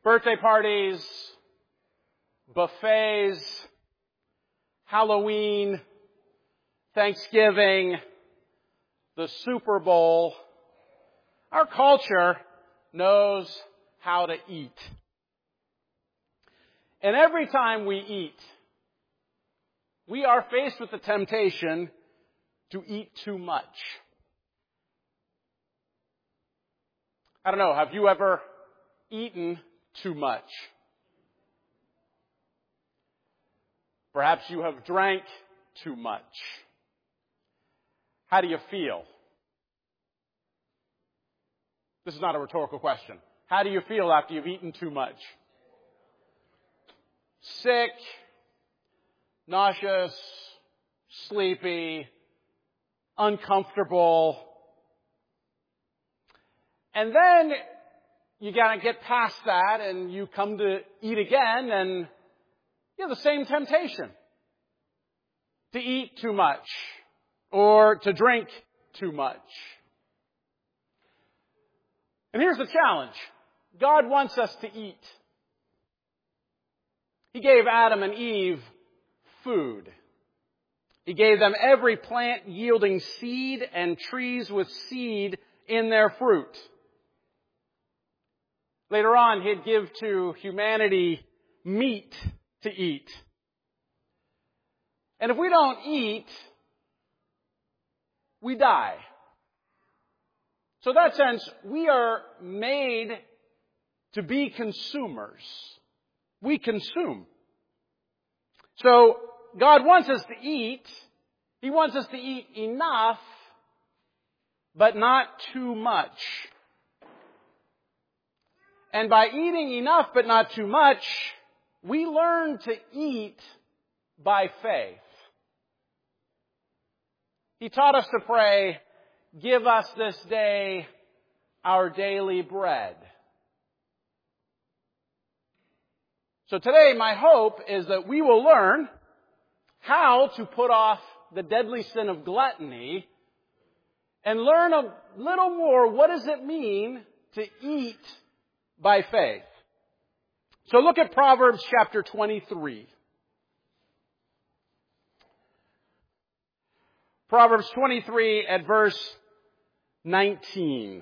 Birthday parties, buffets, Halloween, Thanksgiving, the Super Bowl. Our culture knows how to eat. And every time we eat, we are faced with the temptation to eat too much. I don't know, have you ever eaten too much? Perhaps you have drank too much. How do you feel? This is not a rhetorical question. How do you feel after you've eaten too much? Sick, nauseous, sleepy, uncomfortable. And then you gotta get past that and you come to eat again and you have the same temptation. To eat too much or to drink too much. And here's the challenge. God wants us to eat. He gave Adam and Eve food. He gave them every plant yielding seed and trees with seed in their fruit. Later on, He'd give to humanity meat to eat. And if we don't eat, we die. So in that sense, we are made to be consumers. We consume. So God wants us to eat. He wants us to eat enough, but not too much. And by eating enough but not too much, we learn to eat by faith. He taught us to pray, "Give us this day our daily bread." So today, my hope is that we will learn how to put off the deadly sin of gluttony and learn a little more, what does it mean to eat by faith? So look at Proverbs chapter 23. Proverbs 23 at verse 19.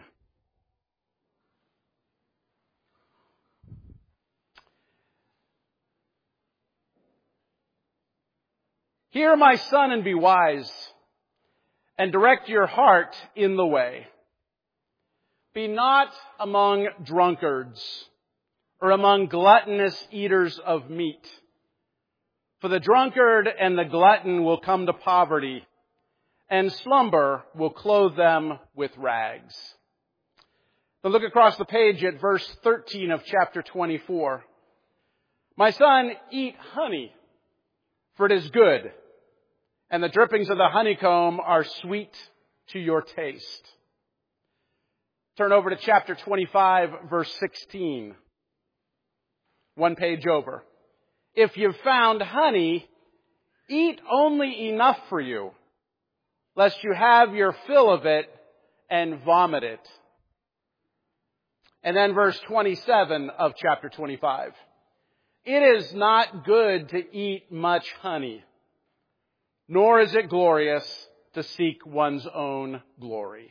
Hear, my son, and be wise, and direct your heart in the way. Be not among drunkards, or among gluttonous eaters of meat. For the drunkard and the glutton will come to poverty, and slumber will clothe them with rags. Then look across the page at verse 13 of chapter 24. My son, eat honey, for it is good, and the drippings of the honeycomb are sweet to your taste. Turn over to chapter 25, verse 16. One page over. If you've found honey, eat only enough for you, lest you have your fill of it and vomit it. And then verse 27 of chapter 25. It is not good to eat much honey, nor is it glorious to seek one's own glory.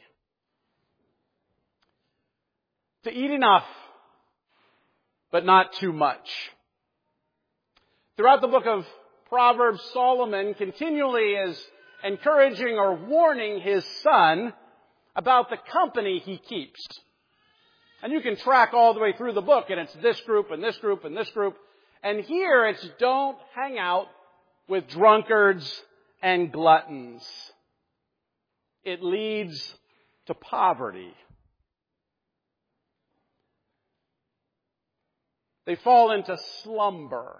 To eat enough, but not too much. Throughout the book of Proverbs, Solomon continually is encouraging or warning his son about the company he keeps. And you can track all the way through the book, and it's this group and this group and this group. And here it's don't hang out with drunkards and gluttons. It leads to poverty. They fall into slumber,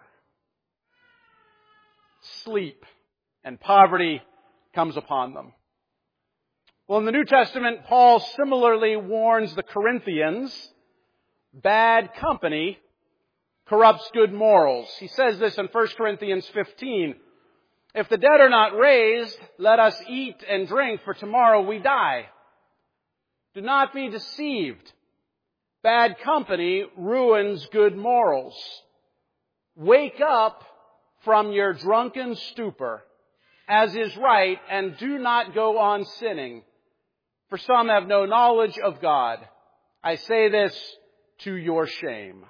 sleep, and poverty comes upon them. Well, in the New Testament, Paul similarly warns the Corinthians, bad company corrupts good morals. He says this in 1 Corinthians 15. If the dead are not raised, let us eat and drink, for tomorrow we die. Do not be deceived. Bad company ruins good morals. Wake up from your drunken stupor, as is right, and do not go on sinning. For some have no knowledge of God. I say this to your shame.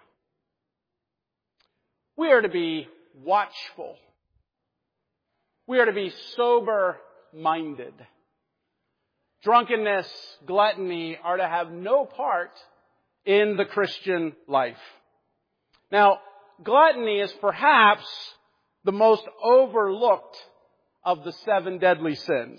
We are to be watchful. We are to be sober-minded. Drunkenness, gluttony are to have no part in the Christian life. Now, gluttony is perhaps the most overlooked of the 7 deadly sins.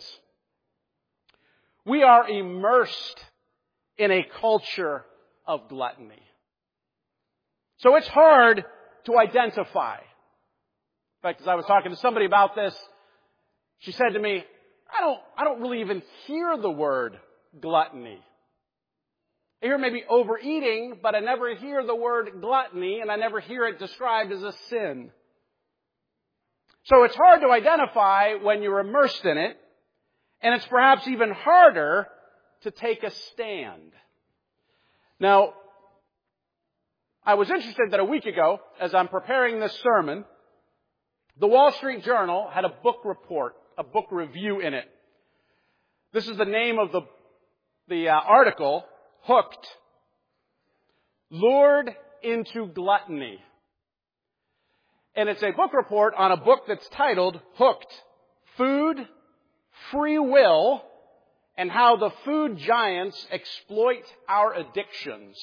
We are immersed in a culture of gluttony. So it's hard to identify. In fact, as I was talking to somebody about this, she said to me, I don't really even hear the word gluttony. I hear maybe overeating, but I never hear the word gluttony, and I never hear it described as a sin. So it's hard to identify when you're immersed in it, and it's perhaps even harder to take a stand. Now, I was interested that a week ago, as I'm preparing this sermon, the Wall Street Journal had a book report, a book review in it. This is the name of the article, Hooked. Lured into Gluttony. And it's a book report on a book that's titled Hooked, Food, Free Will, and How the Food Giants Exploit Our Addictions.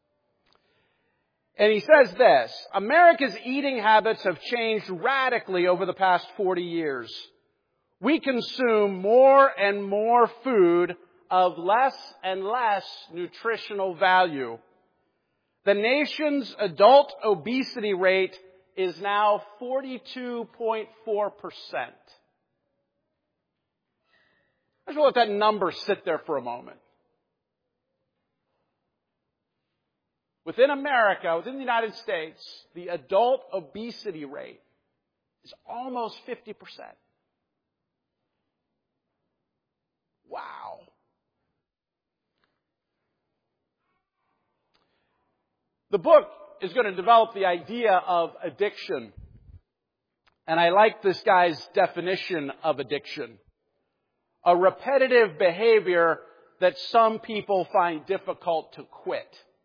And he says this, America's eating habits have changed radically over the past 40 years. We consume more and more food of less and less nutritional value. The nation's adult obesity rate is now 42.4%. Let's let that number sit there for a moment. Within America, within the United States, the adult obesity rate is almost 50%. Wow. The book is going to develop the idea of addiction. And I like this guy's definition of addiction. A repetitive behavior that some people find difficult to quit.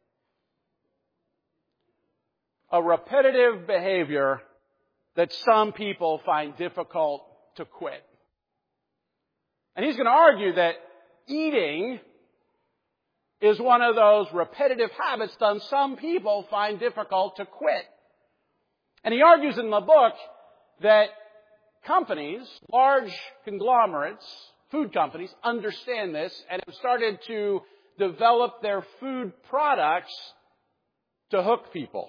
A repetitive behavior that some people find difficult to quit. And he's going to argue that eating is one of those repetitive habits that some people find difficult to quit. And he argues in the book that companies, large conglomerates, food companies, understand this and have started to develop their food products to hook people.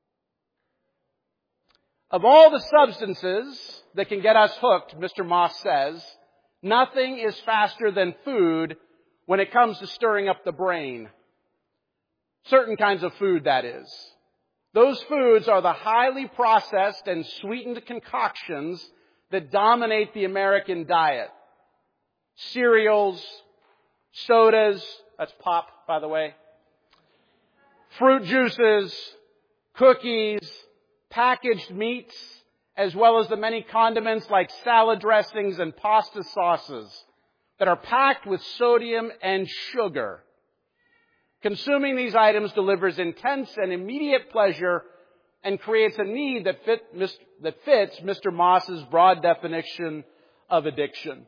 Of all the substances that can get us hooked, Mr. Moss says, nothing is faster than food when it comes to stirring up the brain. Certain kinds of food, that is. Those foods are the highly processed and sweetened concoctions that dominate the American diet. Cereals, sodas, that's pop, by the way, fruit juices, cookies, packaged meats, as well as the many condiments like salad dressings and pasta sauces that are packed with sodium and sugar. Consuming these items delivers intense and immediate pleasure and creates a need that fits Mr. Moss's broad definition of addiction.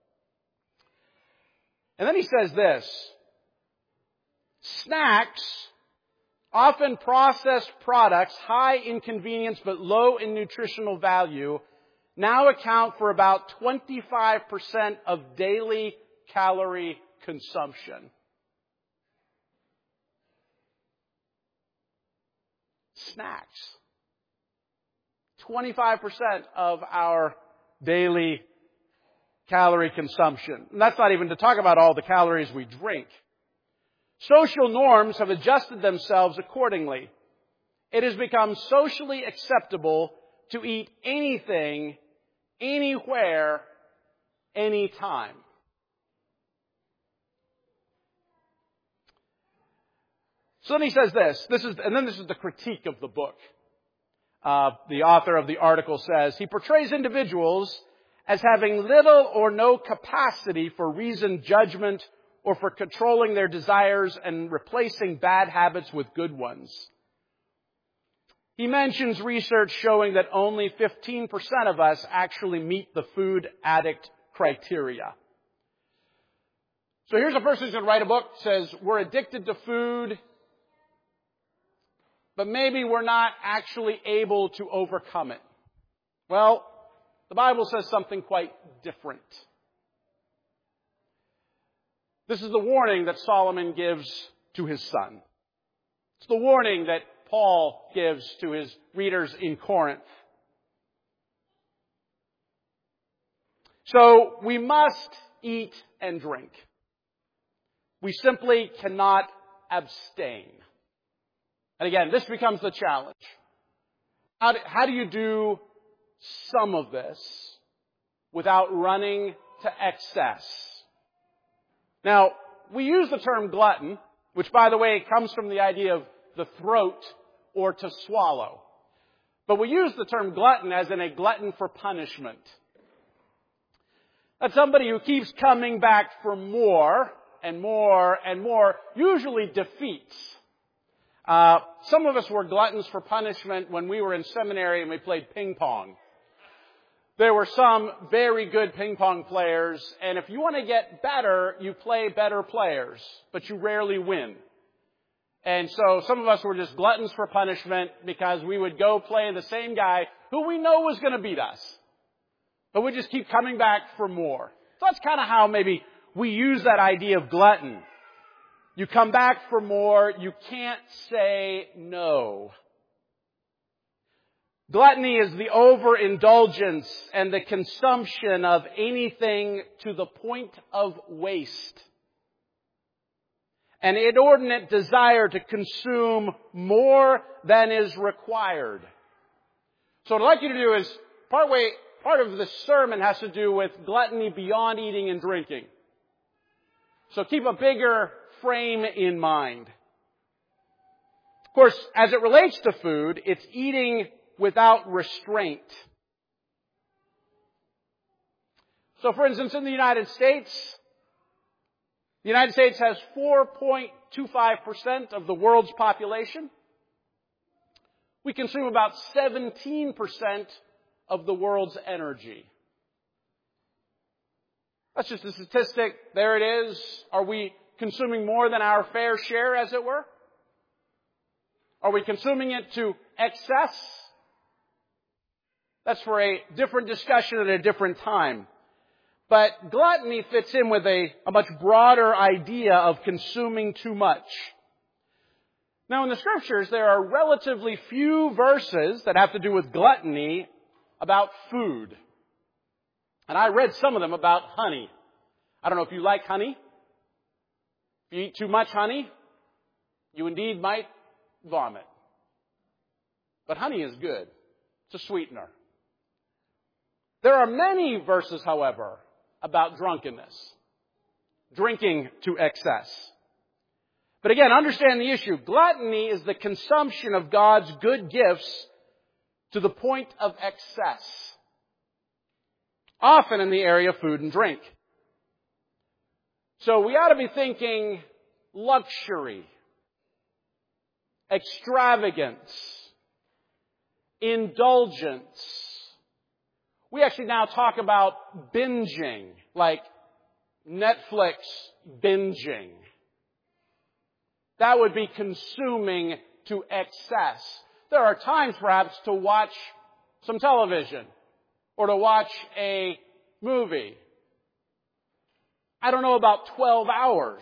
And then he says this, snacks, often processed products, high in convenience but low in nutritional value, now account for about 25% of daily calorie consumption. Snacks. 25% of our daily calorie consumption. And that's not even to talk about all the calories we drink. Social norms have adjusted themselves accordingly. It has become socially acceptable to eat anything, anywhere, anytime. So then he says this is the critique of the book. The author of the article says, he portrays individuals as having little or no capacity for reasoned judgment or for controlling their desires and replacing bad habits with good ones. He mentions research showing that only 15% of us actually meet the food addict criteria. So here's a person who's going to write a book, says, we're addicted to food, but maybe we're not actually able to overcome it. Well, the Bible says something quite different. This is the warning that Solomon gives to his son. It's the warning that Paul gives to his readers in Corinth. So we must eat and drink. We simply cannot abstain. And again, this becomes the challenge. How do you do some of this without running to excess? Now, we use the term glutton, which, by the way, comes from the idea of the throat or to swallow. But we use the term glutton as in a glutton for punishment. That's somebody who keeps coming back for more and more and more, usually defeats. Some of us were gluttons for punishment when we were in seminary and we played ping pong. There were some very good ping pong players, and if you want to get better, you play better players, but you rarely win. And so some of us were just gluttons for punishment because we would go play the same guy who we know was going to beat us. But we just keep coming back for more. So that's kind of how maybe we use that idea of glutton. You come back for more, you can't say no. Gluttony is the overindulgence and the consumption of anything to the point of waste. An inordinate desire to consume more than is required. So what I'd like you to do is, part of this sermon has to do with gluttony beyond eating and drinking. So keep a bigger frame in mind. Of course, as it relates to food, it's eating without restraint. So for instance, in the United States has 4.25% of the world's population. We consume about 17% of the world's energy. That's just a statistic. There it is. Are we consuming more than our fair share, as it were? Are we consuming it to excess? That's for a different discussion at a different time. But gluttony fits in with a much broader idea of consuming too much. Now, in the Scriptures, there are relatively few verses that have to do with gluttony about food. And I read some of them about honey. I don't know if you like honey. If you eat too much honey, you indeed might vomit. But honey is good. It's a sweetener. There are many verses, however, about drunkenness. Drinking to excess. But again, understand the issue. Gluttony is the consumption of God's good gifts to the point of excess. Often in the area of food and drink. So we ought to be thinking luxury, extravagance, indulgence. We actually now talk about binging, like Netflix binging. That would be consuming to excess. There are times perhaps to watch some television or to watch a movie. I don't know about 12 hours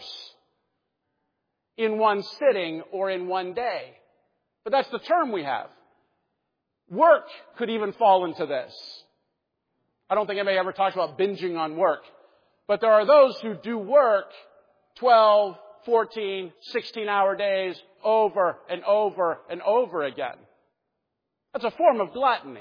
in one sitting or in one day. But that's the term we have. Work could even fall into this. I don't think anybody ever talks about binging on work. But there are those who do work 12, 14, 16-hour days over and over and over again. That's a form of gluttony.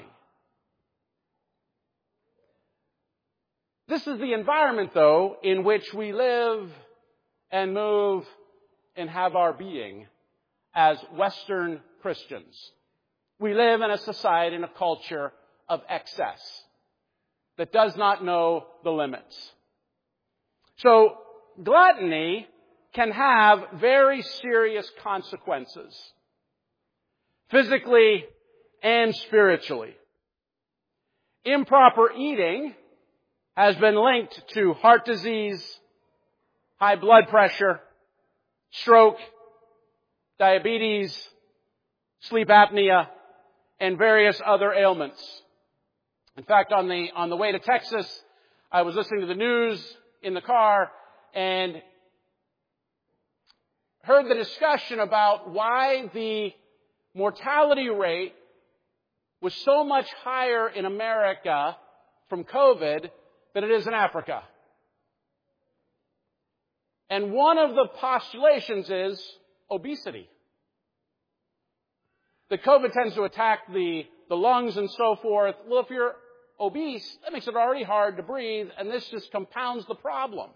This is the environment, though, in which we live and move and have our being. as Western Christians. We live in a society and a culture of excess that does not know the limits. So, gluttony can have very serious consequences, physically and spiritually. Improper eating has been linked to heart disease, high blood pressure, stroke, diabetes, sleep apnea, and various other ailments. In fact, on the way to Texas, I was listening to the news in the car and heard the discussion about why the mortality rate was so much higher in America from COVID than it is in Africa. And one of the postulations is obesity. That COVID tends to attack the lungs and so forth. Well, if you're obese, that makes it already hard to breathe, and this just compounds the problem.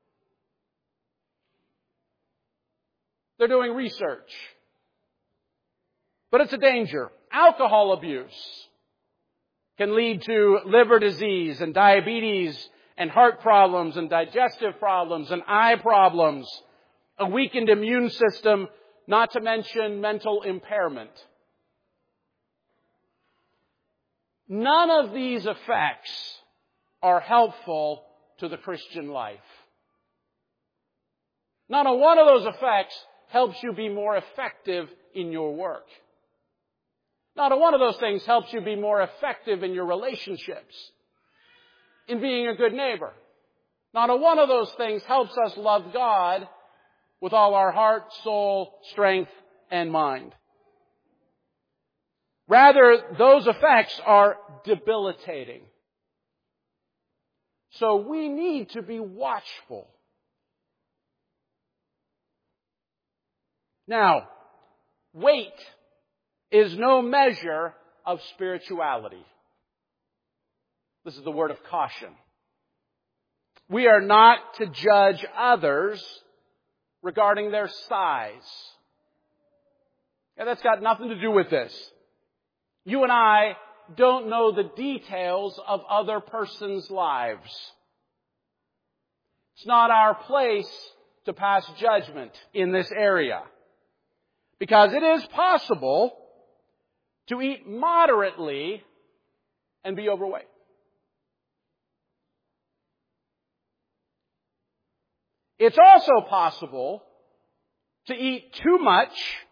They're doing research. But it's a danger. Alcohol abuse can lead to liver disease and diabetes and heart problems and digestive problems and eye problems, a weakened immune system, not to mention mental impairment. None of these effects are helpful to the Christian life. Not a one of those effects helps you be more effective in your work. Not a one of those things helps you be more effective in your relationships, in being a good neighbor. Not a one of those things helps us love God with all our heart, soul, strength, and mind. Rather, those effects are debilitating. So we need to be watchful. Now, weight is no measure of spirituality. This is the word of caution. We are not to judge others regarding their size. And that's got nothing to do with this. You and I don't know the details of other persons' lives. It's not our place to pass judgment in this area. Because it is possible to eat moderately and be overweight. It's also possible to eat too much,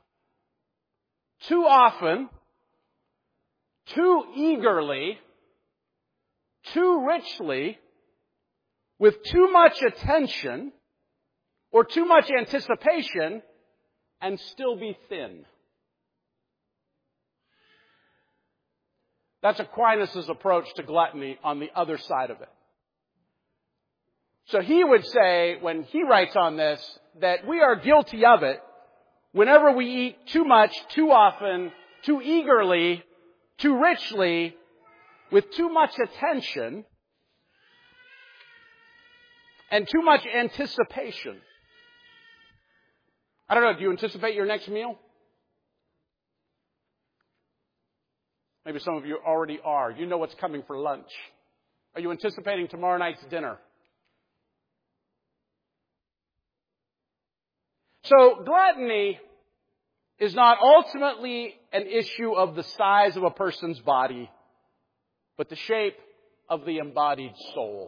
too often, too eagerly, too richly, with too much attention or too much anticipation, and still be thin. That's Aquinas' approach to gluttony on the other side of it. So he would say, when he writes on this, that we are guilty of it whenever we eat too much, too often, too eagerly, too richly, with too much attention, and too much anticipation. I don't know, do you anticipate your next meal? Maybe some of you already are. You know what's coming for lunch. Are you anticipating tomorrow night's dinner? So, gluttony is not ultimately an issue of the size of a person's body, but the shape of the embodied soul.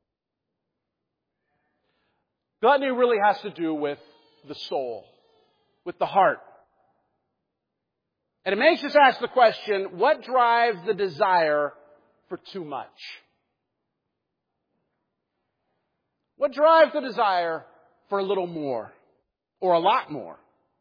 Gluttony really has to do with the soul, with the heart. And it makes us ask the question, what drives the desire for too much? What drives the desire for a little more or a lot more?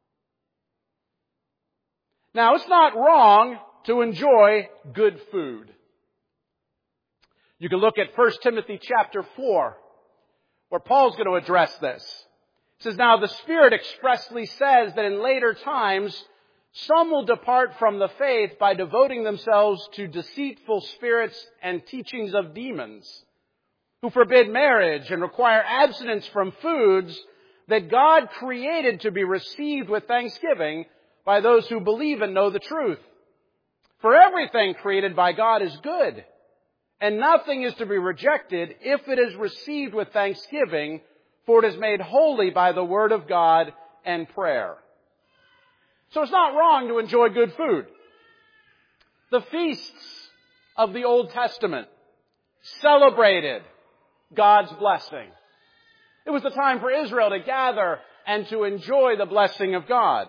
Now, it's not wrong to enjoy good food. You can look at 1 Timothy chapter 4, where Paul's going to address this. It says, "Now the Spirit expressly says that in later times some will depart from the faith by devoting themselves to deceitful spirits and teachings of demons, who forbid marriage and require abstinence from foods that God created to be received with thanksgiving, by those who believe and know the truth. For everything created by God is good, and nothing is to be rejected if it is received with thanksgiving, for it is made holy by the word of God and prayer. So it's not wrong to enjoy good food. The feasts of the Old Testament celebrated God's blessing. It was the time for Israel to gather and to enjoy the blessing of God.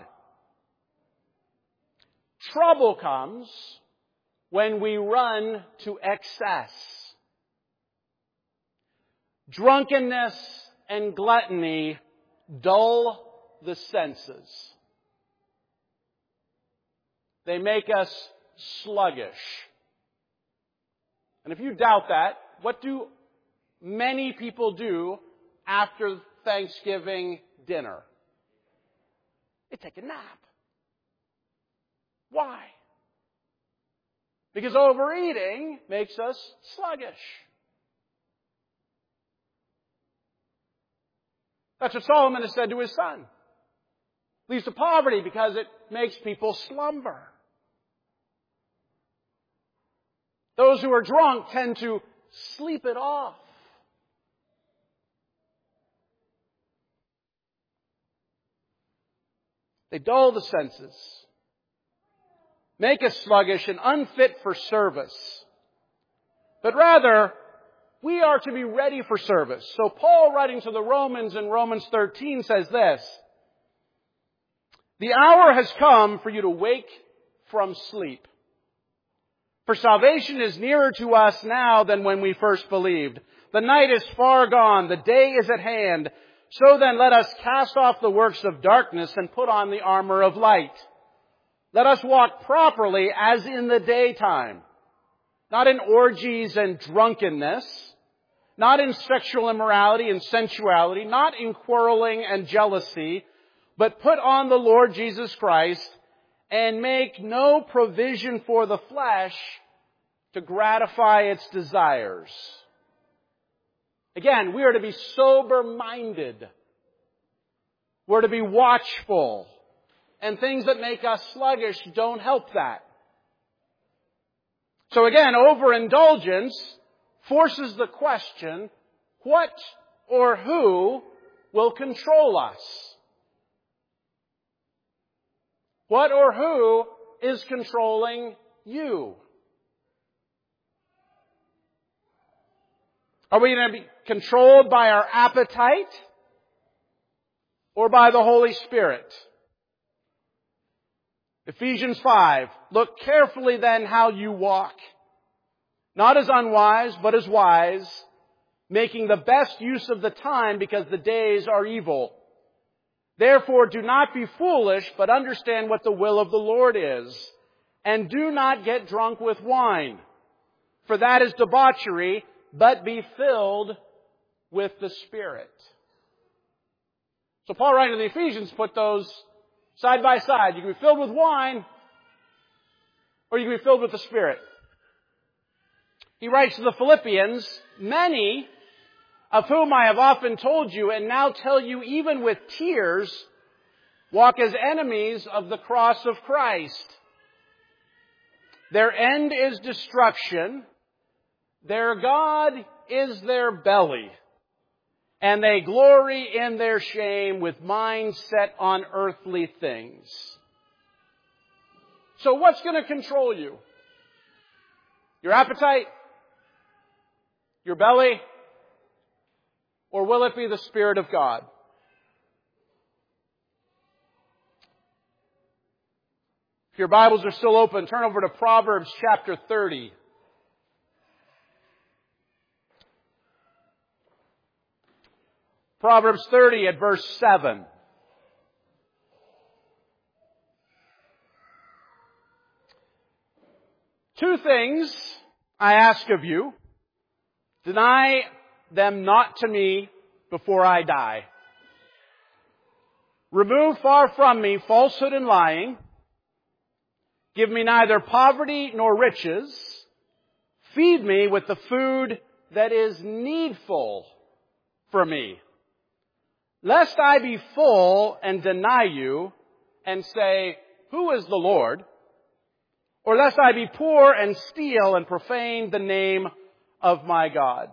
Trouble comes when we run to excess. Drunkenness and gluttony dull the senses. They make us sluggish. And if you doubt that, what do many people do after Thanksgiving dinner? They take a nap. Why? Because overeating makes us sluggish. That's what Solomon has said to his son. Leads to poverty because it makes people slumber. Those who are drunk tend to sleep it off. They dull the senses, make us sluggish and unfit for service. But rather, we are to be ready for service. So Paul, writing to the Romans in Romans 13, says this: "The hour has come for you to wake from sleep. For salvation is nearer to us now than when we first believed. The night is far gone, the day is at hand. So then let us cast off the works of darkness and put on the armor of light. Let us walk properly as in the daytime, not in orgies and drunkenness, not in sexual immorality and sensuality, not in quarreling and jealousy, but put on the Lord Jesus Christ and make no provision for the flesh to gratify its desires." Again, we are to be sober-minded. We're to be watchful. And things that make us sluggish don't help that. So again, overindulgence forces the question, what or who will control us? What or who is controlling you? Are we going to be controlled by our appetite or by the Holy Spirit? Ephesians 5, "Look carefully then how you walk, not as unwise, but as wise, making the best use of the time because the days are evil. Therefore do not be foolish, but understand what the will of the Lord is. And do not get drunk with wine, for that is debauchery, but be filled with the Spirit." So Paul, writing to the Ephesians, put those side by side. You can be filled with wine, or you can be filled with the Spirit. He writes to the Philippians, "Many of whom I have often told you, and now tell you even with tears, walk as enemies of the cross of Christ. Their end is destruction. Their God is their belly, and they glory in their shame with minds set on earthly things." So what's going to control you? Your appetite? Your belly? Or will it be the Spirit of God? If your Bibles are still open, turn over to Proverbs chapter 30. Proverbs 30 at verse 7. "Two things I ask of you. Deny them not to me before I die. Remove far from me falsehood and lying. Give me neither poverty nor riches. Feed me with the food that is needful for me, lest I be full and deny you and say, who is the Lord? Or lest I be poor and steal and profane the name of my God.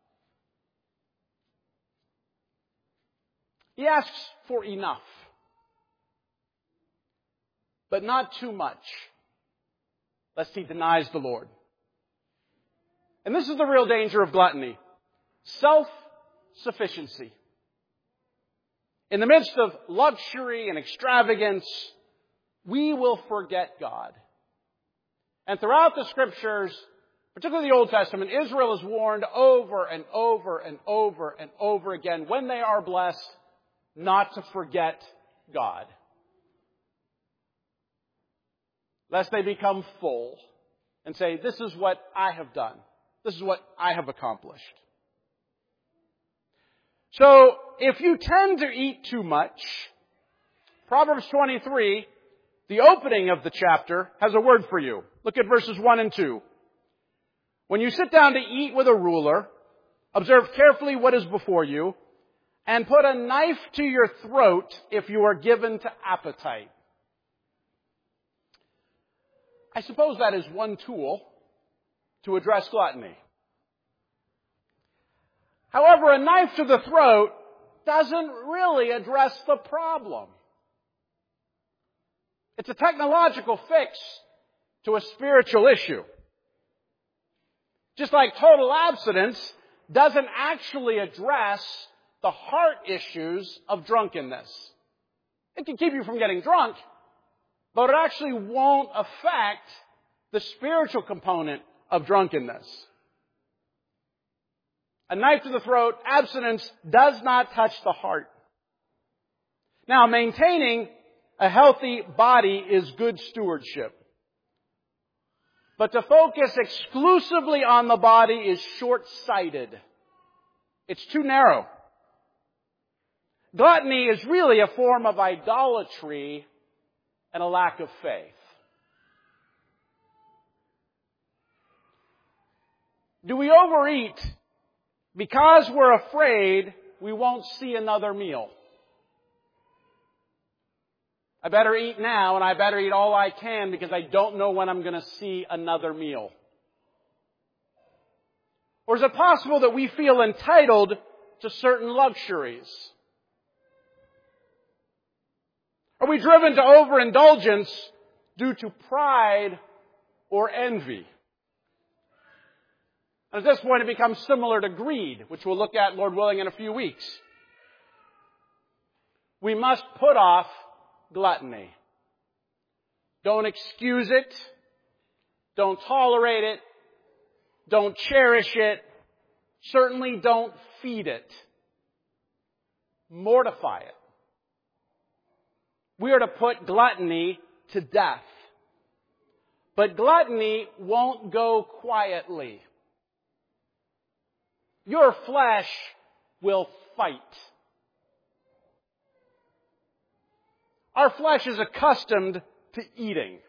He asks for enough, but not too much, lest he denies the Lord. And this is the real danger of gluttony. Self-sufficiency. In the midst of luxury and extravagance, we will forget God. And throughout the Scriptures, particularly the Old Testament, Israel is warned over and over and over and over again, when they are blessed, not to forget God. Lest they become full and say, this is what I have done. This is what I have accomplished. So, if you tend to eat too much, Proverbs 23, the opening of the chapter, has a word for you. Look at verses 1 and 2. When you sit down to eat with a ruler, observe carefully what is before you, and put a knife to your throat if you are given to appetite. I suppose that is one tool to address gluttony. However, a knife to the throat doesn't really address the problem. It's a technological fix to a spiritual issue. Just like total abstinence doesn't actually address the heart issues of drunkenness. It can keep you from getting drunk, but it actually won't affect the spiritual component of drunkenness. A knife to the throat, abstinence does not touch the heart. Now, maintaining a healthy body is good stewardship. But to focus exclusively on the body is short-sighted. It's too narrow. Gluttony is really a form of idolatry and a lack of faith. Do we overeat because we're afraid we won't see another meal? I better eat now, and I better eat all I can because I don't know when I'm going to see another meal. Or is it possible that we feel entitled to certain luxuries? Are we driven to overindulgence due to pride or envy? And at this point, it becomes similar to greed, which we'll look at, Lord willing, in a few weeks. We must put off gluttony. Don't excuse it. Don't tolerate it. Don't cherish it. Certainly don't feed it. Mortify it. We are to put gluttony to death. But gluttony won't go quietly. Your flesh will fight. Our flesh is accustomed to eating.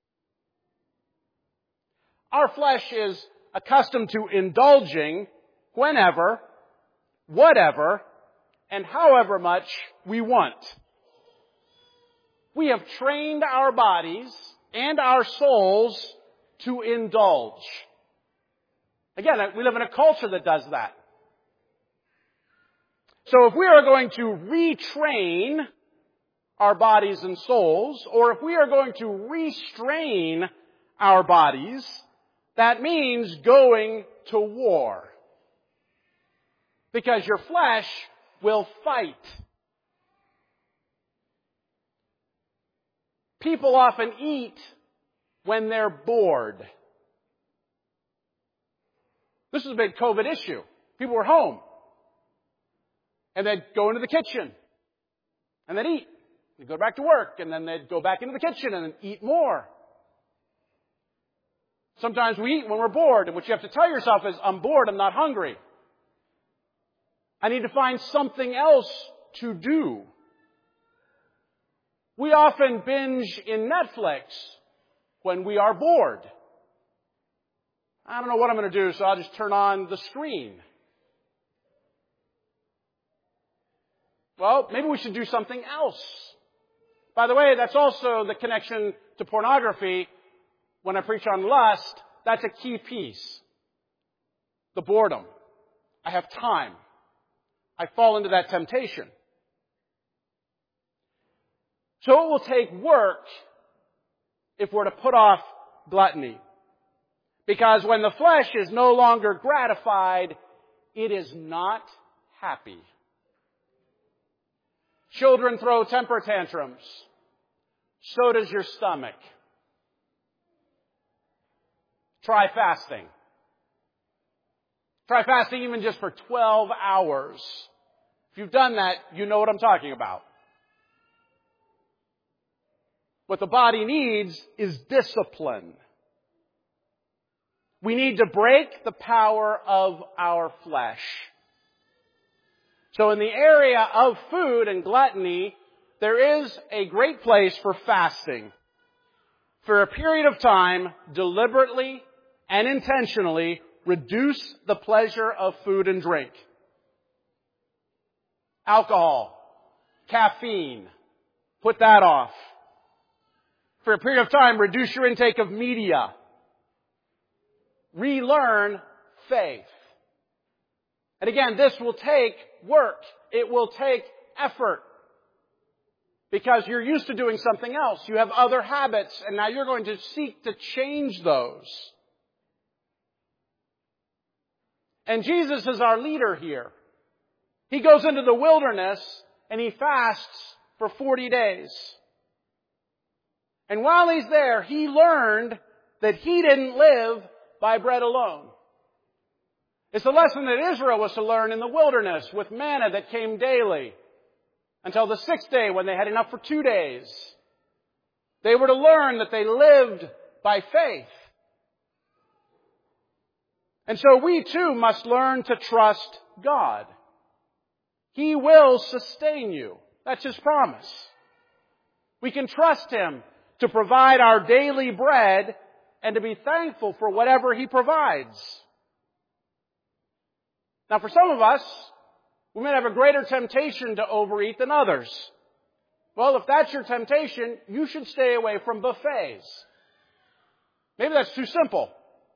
Our flesh is accustomed to indulging whenever, whatever, and however much we want. We have trained our bodies and our souls to indulge. Again, we live in a culture that does that. So if we are going to retrain our bodies and souls, or if we are going to restrain our bodies, that means going to war. Because your flesh will fight. People often eat when they're bored. This is a big COVID issue. People were home. And they'd go into the kitchen. And they'd eat. They'd go back to work. And then they'd go back into the kitchen and then eat more. Sometimes we eat when we're bored. And what you have to tell yourself is, I'm bored, I'm not hungry. I need to find something else to do. We often binge in Netflix when we are bored. I don't know what I'm going to do, so I'll just turn on the screen. Well, maybe we should do something else. By the way, that's also the connection to pornography. When I preach on lust, that's a key piece. The boredom. I have time. I fall into that temptation. So it will take work if we're to put off gluttony. Because when the flesh is no longer gratified, it is not happy. Children throw temper tantrums. So does your stomach. Try fasting. Try fasting even just for 12 hours. If you've done that, you know what I'm talking about. What the body needs is discipline. We need to break the power of our flesh. So in the area of food and gluttony, there is a great place for fasting. For a period of time, deliberately and intentionally reduce the pleasure of food and drink. Alcohol, caffeine, put that off. For a period of time, reduce your intake of media. Relearn faith. And again, this will take work. It will take effort. Because you're used to doing something else. You have other habits, and now you're going to seek to change those. And Jesus is our leader here. He goes into the wilderness, and he fasts for 40 days. And while he's there, he learned that he didn't live by bread alone. It's a lesson that Israel was to learn in the wilderness with manna that came daily until the sixth day when they had enough for 2 days. They were to learn that they lived by faith. And so we too must learn to trust God. He will sustain you. That's His promise. We can trust Him to provide our daily bread and to be thankful for whatever He provides. Now for some of us, we may have a greater temptation to overeat than others. Well, if that's your temptation, you should stay away from buffets. Maybe that's too simple.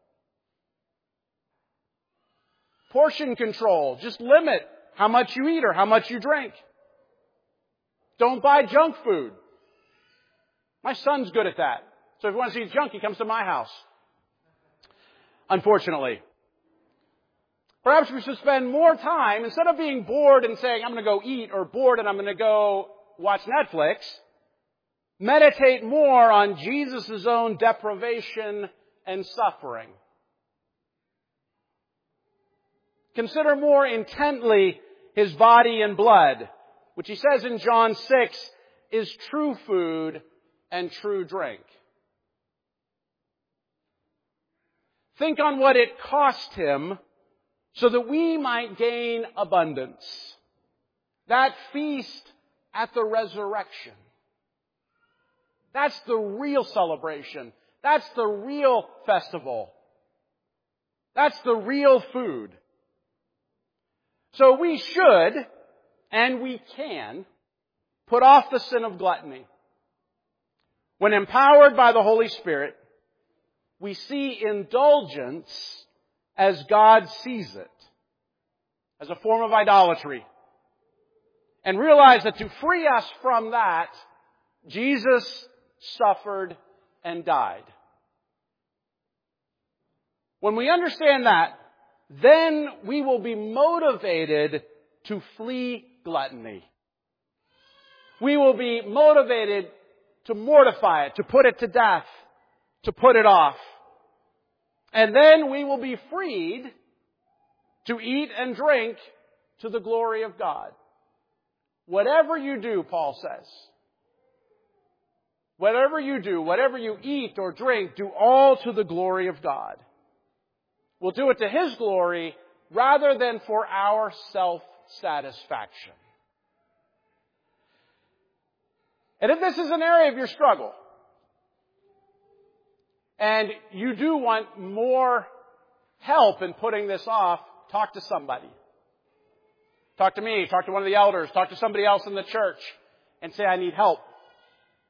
Portion control. Just limit how much you eat or how much you drink. Don't buy junk food. My son's good at that. So if he wants to eat junk, he comes to my house. Unfortunately. Perhaps we should spend more time, instead of being bored and saying, I'm going to go eat, or bored and I'm going to go watch Netflix, meditate more on Jesus' own deprivation and suffering. Consider more intently His body and blood, which He says in John 6 is true food and true drink. Think on what it cost Him so that we might gain abundance. That feast at the resurrection. That's the real celebration. That's the real festival. That's the real food. So we should, and we can, put off the sin of gluttony. When empowered by the Holy Spirit, we see indulgence as God sees it, as a form of idolatry. And realize that to free us from that, Jesus suffered and died. When we understand that, then we will be motivated to flee gluttony. We will be motivated to mortify it, to put it to death, to put it off. And then we will be freed to eat and drink to the glory of God. Whatever you do, Paul says, whatever you do, whatever you eat or drink, do all to the glory of God. We'll do it to His glory rather than for our self-satisfaction. And if this is an area of your struggle, and you do want more help in putting this off, talk to somebody. Talk to me, talk to one of the elders, talk to somebody else in the church, and say, I need help.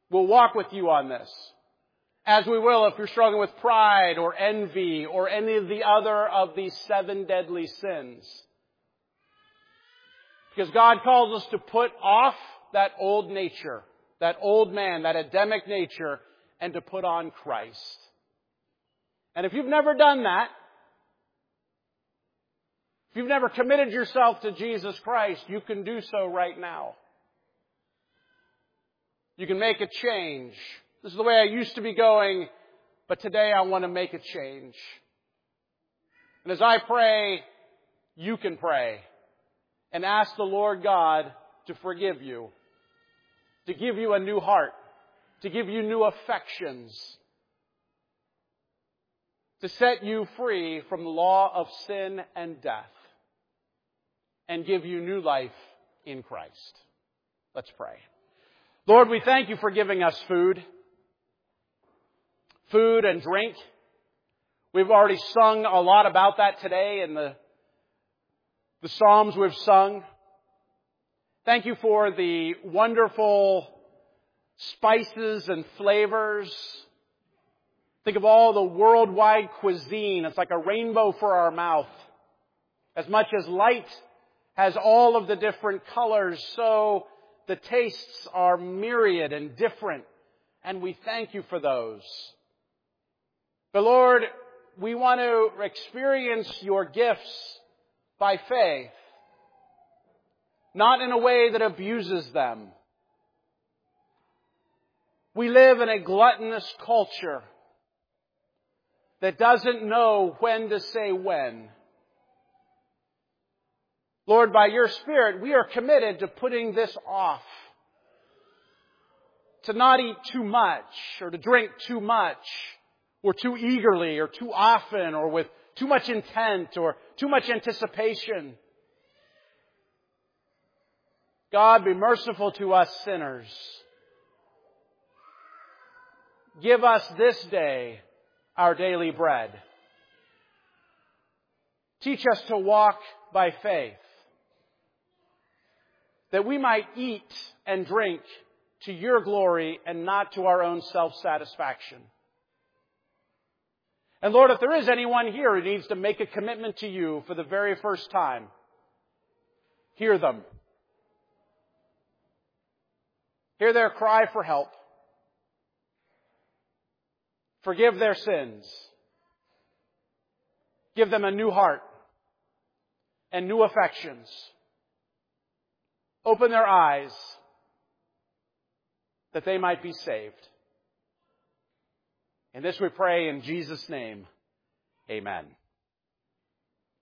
We'll walk with you on this. As we will if you're struggling with pride or envy or any of the other of these 7 deadly sins. Because God calls us to put off that old nature, that old man, that Adamic nature, and to put on Christ. And if you've never done that, if you've never committed yourself to Jesus Christ, you can do so right now. You can make a change. This is the way I used to be going, but today I want to make a change. And as I pray, you can pray and ask the Lord God to forgive you, to give you a new heart, to give you new affections, to set you free from the law of sin and death, and give you new life in Christ. Let's pray. Lord, we thank you for giving us food and drink. We've already sung a lot about that today in the Psalms we've sung. Thank you for the wonderful spices and flavors. Think of all the worldwide cuisine. It's like a rainbow for our mouth. As much as light has all of the different colors, so the tastes are myriad and different. And we thank you for those. But Lord, we want to experience your gifts by faith, not in a way that abuses them. We live in a gluttonous culture that doesn't know when to say when. Lord, by your Spirit, we are committed to putting this off. To not eat too much, or to drink too much, or too eagerly, or too often, or with too much intent, or too much anticipation. God, be merciful to us sinners. Give us this day our daily bread. Teach us to walk by faith, that we might eat and drink to your glory and not to our own self-satisfaction. And Lord, if there is anyone here who needs to make a commitment to you for the very first time, hear them. Hear their cry for help. Forgive their sins. Give them a new heart and new affections. Open their eyes that they might be saved. And this we pray in Jesus' name. Amen.